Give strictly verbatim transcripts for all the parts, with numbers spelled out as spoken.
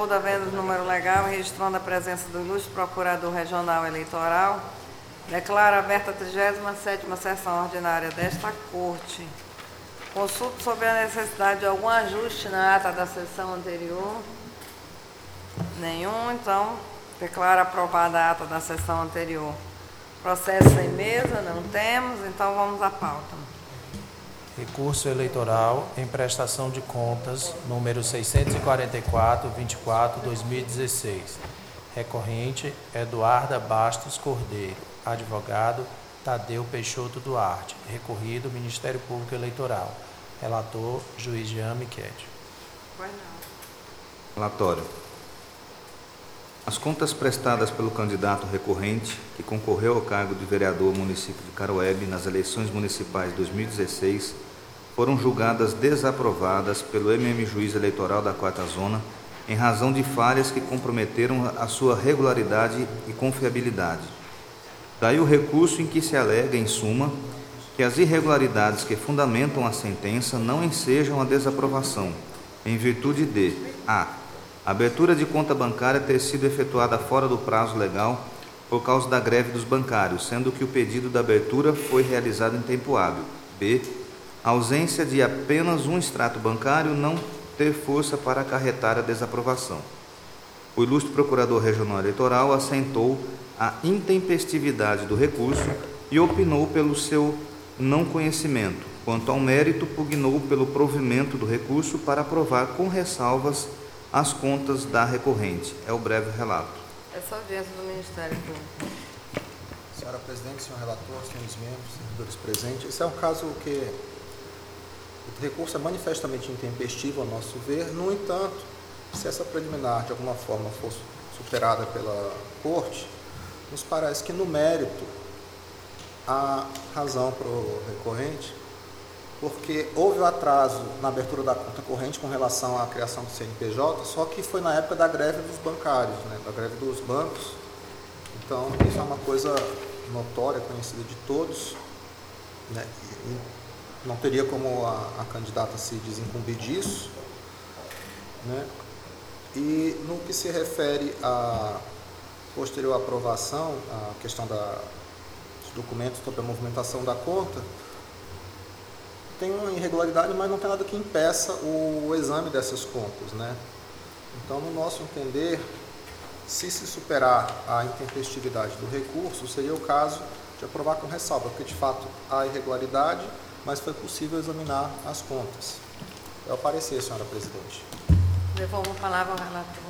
Da venda do número legal, registrando a presença do ilustre Procurador Regional Eleitoral, declara aberta a trigésima sétima sessão ordinária desta Corte. Consulto sobre a necessidade de algum ajuste na ata da sessão anterior. Nenhum, então, declara aprovada a ata da sessão anterior. Processo sem mesa, não temos, então vamos à pauta. Recurso eleitoral em prestação de contas, número seiscentos e quarenta e quatro, vinte e quatro, dois mil e dezesseis. Recorrente, Eduarda Bastos Cordeiro. Advogado, Tadeu Peixoto Duarte. Recorrido, Ministério Público Eleitoral. Relator, juiz Jean Miquete. Pois não. Relatório. As contas prestadas pelo candidato recorrente, que concorreu ao cargo de vereador município de Caroebe nas eleições municipais de dois mil e dezesseis, foram julgadas desaprovadas pelo M M Juiz Eleitoral da Quarta Zona em razão de falhas que comprometeram a sua regularidade e confiabilidade. Daí o recurso em que se alega, em suma, que as irregularidades que fundamentam a sentença não ensejam a desaprovação, em virtude de a. A abertura de conta bancária ter sido efetuada fora do prazo legal por causa da greve dos bancários, sendo que o pedido da abertura foi realizado em tempo hábil. B. A ausência de apenas um extrato bancário não ter força para acarretar a desaprovação. O ilustre Procurador Regional Eleitoral assentou a intempestividade do recurso e opinou pelo seu não conhecimento. Quanto ao mérito, pugnou pelo provimento do recurso para aprovar com ressalvas as contas da recorrente. É o breve relato. Essa audiência do Ministério Público. Senhora Presidente, senhor relator, senhores membros, servidores presentes, esse é um caso que o recurso é manifestamente intempestivo, ao nosso ver. No entanto, se essa preliminar de alguma forma fosse superada pela Corte, nos parece que no mérito há razão para o recorrente, porque houve o atraso na abertura da conta corrente com relação à criação do C N P J, só que foi na época da greve dos bancários, né, da greve dos bancos. Então, isso é uma coisa notória, conhecida de todos, né, e não teria como a, a candidata se desincumbir disso, né. E no que se refere à posterior aprovação, a questão da, dos documentos sobre a movimentação da conta, tem uma irregularidade, mas não tem nada que impeça o exame dessas contas, né? Então, no nosso entender, se se superar a intempestividade do recurso, seria o caso de aprovar com ressalva, porque de fato há irregularidade, mas foi possível examinar as contas. É o parecer, senhora Presidente. Devolvo a palavra ao relator.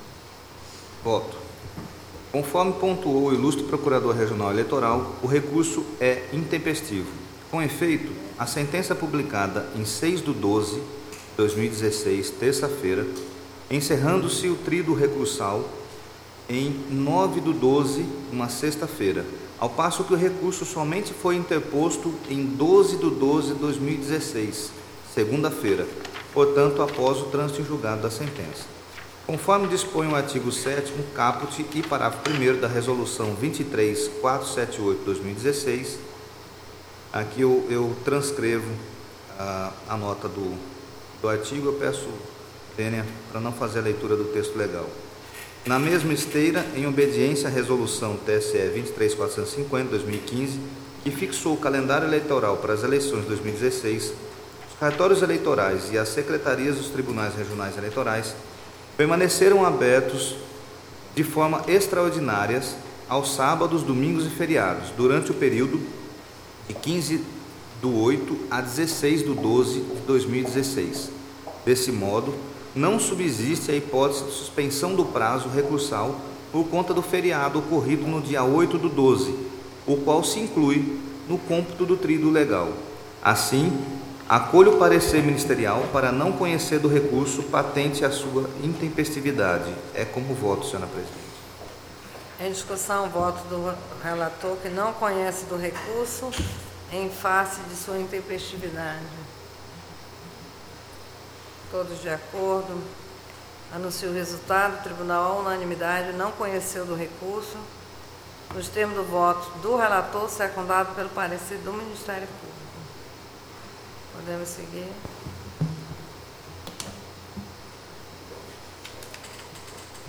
Voto. Conforme pontuou o ilustre Procurador Regional Eleitoral, o recurso é intempestivo. Com efeito, a sentença publicada em seis de doze de dois mil e dezesseis, terça-feira, encerrando-se o tríduo recursal em nove de doze, uma sexta-feira, ao passo que o recurso somente foi interposto em doze de doze de dois mil e dezesseis, segunda-feira, portanto, após o trânsito em julgado da sentença. Conforme dispõe o artigo sétimo, caput e parágrafo primeiro da Resolução vinte e três mil quatrocentos e setenta e oito de dois mil e dezesseis, aqui eu, eu transcrevo a, a nota do, do artigo. Eu peço, Tênia, para não fazer a leitura do texto legal. Na mesma esteira, em obediência à Resolução T S E vinte e três mil quatrocentos e cinquenta de dois mil e quinze, que fixou o calendário eleitoral para as eleições de dois mil e dezesseis, os cartórios eleitorais e as secretarias dos tribunais regionais eleitorais permaneceram abertos de forma extraordinária aos sábados, domingos e feriados, durante o período de quinze de oito a dezesseis de doze de dois mil e dezesseis. Desse modo, não subsiste a hipótese de suspensão do prazo recursal por conta do feriado ocorrido no dia oito de doze, o qual se inclui no cômputo do tríduo legal. Assim, acolho o parecer ministerial para não conhecer do recurso patente a sua intempestividade. É como voto, senhora Presidente. Em discussão, o voto do relator que não conhece do recurso em face de sua intempestividade. Todos de acordo. Anuncio o resultado. O tribunal, à unanimidade, não conheceu do recurso, nos termos do voto do relator, secundado pelo parecer do Ministério Público. Podemos seguir.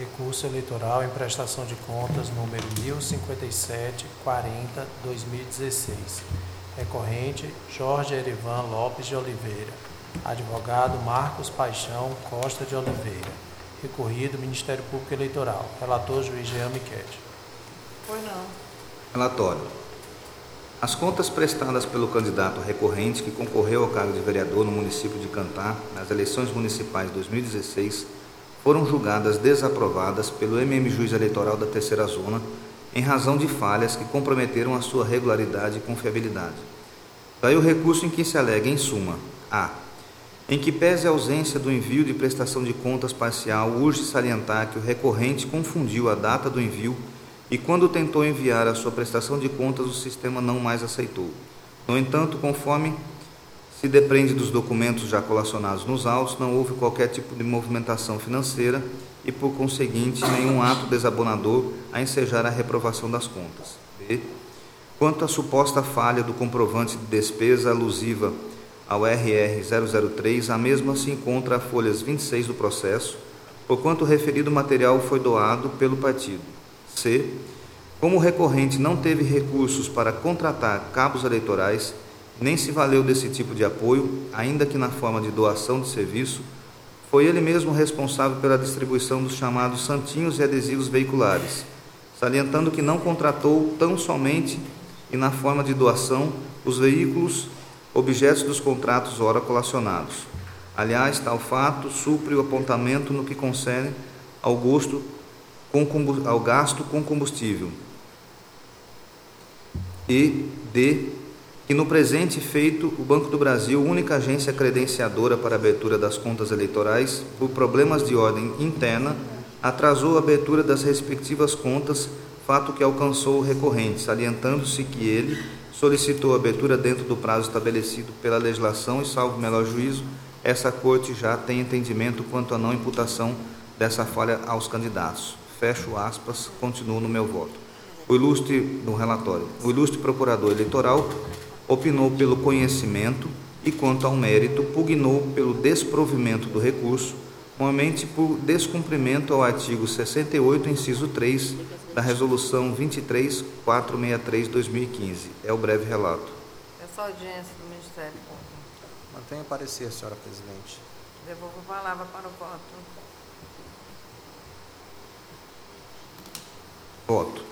Recurso eleitoral em prestação de contas número mil cinquenta e sete, quarenta, dois mil e dezesseis. Recorrente, Jorge Erivan Lopes de Oliveira. Advogado, Marcos Paixão Costa de Oliveira. Recorrido, Ministério Público Eleitoral. Relator, juiz Jean Miquete. Pois não. Relatório. As contas prestadas pelo candidato recorrente que concorreu ao cargo de vereador no município de Cantá nas eleições municipais de dois mil e dezesseis foram julgadas desaprovadas pelo M M Juiz Eleitoral da Terceira Zona em razão de falhas que comprometeram a sua regularidade e confiabilidade. Daí o recurso em que se alega, em suma, a. Em que pese a ausência do envio de prestação de contas parcial, urge salientar que o recorrente confundiu a data do envio e quando tentou enviar a sua prestação de contas, o sistema não mais aceitou. No entanto, conforme se depreende dos documentos já colacionados nos autos, não houve qualquer tipo de movimentação financeira e, por conseguinte, nenhum ato desabonador a ensejar a reprovação das contas. B. Quanto à suposta falha do comprovante de despesa alusiva ao R R zero zero três, a mesma se encontra a folhas vinte e seis do processo, porquanto o referido material foi doado pelo partido. C. Como o recorrente não teve recursos para contratar cabos eleitorais, nem se valeu desse tipo de apoio, ainda que na forma de doação de serviço, foi ele mesmo responsável pela distribuição dos chamados santinhos e adesivos veiculares, salientando que não contratou tão somente e na forma de doação os veículos, objetos dos contratos ora colacionados. Aliás, tal fato supre o apontamento no que concerne ao gosto Com, ao gasto com combustível. E D. Que no presente feito, o Banco do Brasil, única agência credenciadora para a abertura das contas eleitorais, por problemas de ordem interna, atrasou a abertura das respectivas contas, fato que alcançou o recorrente, salientando-se que ele solicitou a abertura dentro do prazo estabelecido pela legislação e, salvo melhor juízo, essa Corte já tem entendimento quanto à não imputação dessa falha aos candidatos. Fecho aspas, continuo no meu voto. O ilustre, no relatório, o ilustre procurador eleitoral opinou pelo conhecimento e, quanto ao mérito, pugnou pelo desprovimento do recurso, normalmente por descumprimento ao artigo sessenta e oito, inciso três, da Resolução vinte e três mil quatrocentos e sessenta e três de dois mil e quinze. É o breve relato. Essa audiência do Ministério Público. Mantenha parecer, senhora presidente. Devolvo a palavra para o voto. Voto.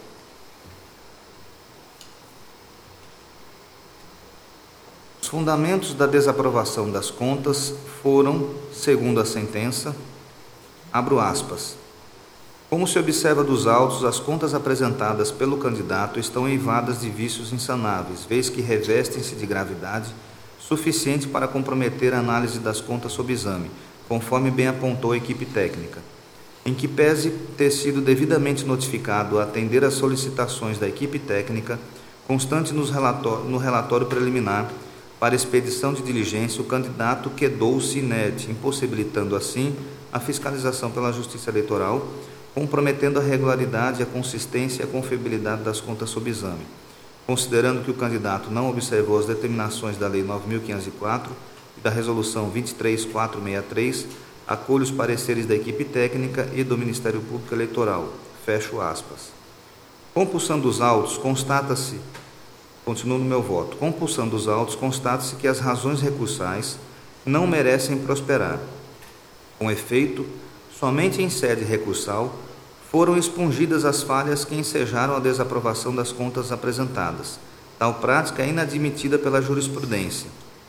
Os fundamentos da desaprovação das contas foram, segundo a sentença, abro aspas, como se observa dos autos, as contas apresentadas pelo candidato estão eivadas de vícios insanáveis, vez que revestem-se de gravidade suficiente para comprometer a análise das contas sob exame, conforme bem apontou a equipe técnica. Em que pese ter sido devidamente notificado a atender às solicitações da equipe técnica, constante nos relatório, no relatório preliminar, para expedição de diligência, o candidato quedou-se inerte, impossibilitando assim a fiscalização pela Justiça Eleitoral, comprometendo a regularidade, a consistência e a confiabilidade das contas sob exame. Considerando que o candidato não observou as determinações da Lei nove mil quinhentos e quatro e da Resolução vinte e três mil quatrocentos e sessenta e três, acolho os pareceres da equipe técnica e do Ministério Público Eleitoral. Fecho aspas. Compulsando os autos, constata-se, continuo no meu voto, compulsando os autos, constata-se que as razões recursais não merecem prosperar. Com efeito, somente em sede recursal foram expungidas as falhas que ensejaram a desaprovação das contas apresentadas. Tal prática é inadmitida pela jurisprudência.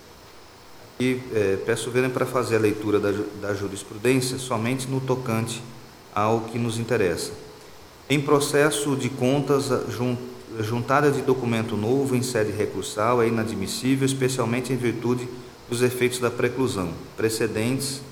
E é, peço verem para fazer a leitura da, da jurisprudência somente no tocante ao que nos interessa. Em processo de contas, juntada de documento novo em sede recursal é inadmissível, especialmente em virtude dos efeitos da preclusão. Precedentes,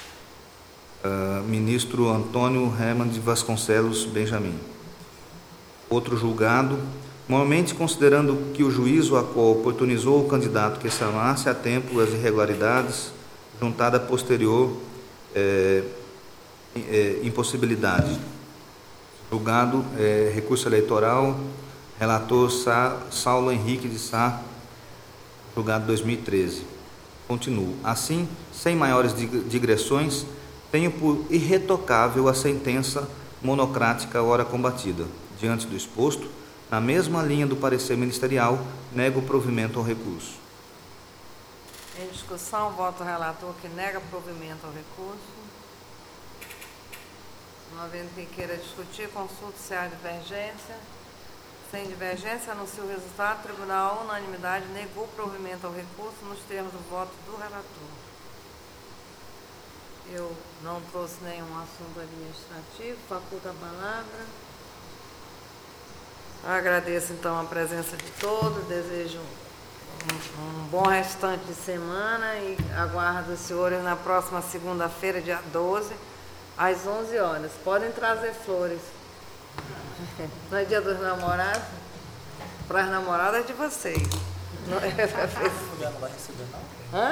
uh, ministro Antônio Herman de Vasconcelos Benjamin. Outro julgado, normalmente considerando que o juízo a qual oportunizou o candidato que sanasse a tempo as irregularidades, juntada a posterior é, é, impossibilidade. Julgado, é, recurso eleitoral, relator Sa, Saulo Henrique de Sá, julgado dois mil e treze. Continuo. Assim, sem maiores digressões, tenho por irretocável a sentença monocrática ora combatida. Diante do exposto, na mesma linha do parecer ministerial, nego o provimento ao recurso. Em discussão, voto o relator que nega provimento ao recurso. Não havendo quem queira discutir, consulta se há divergência. Sem divergência, anuncia o resultado. O tribunal, unanimidade, negou provimento ao recurso nos termos do voto do relator. Eu não trouxe nenhum assunto administrativo, faculto a palavra. Agradeço, então, a presença de todos, desejo um, um bom restante de semana e aguardo os senhores na próxima segunda-feira, dia doze, às onze horas. Podem trazer flores. Não é dia dos namorados? Para as namoradas de vocês. Não é para Não vai receber, não? Hã?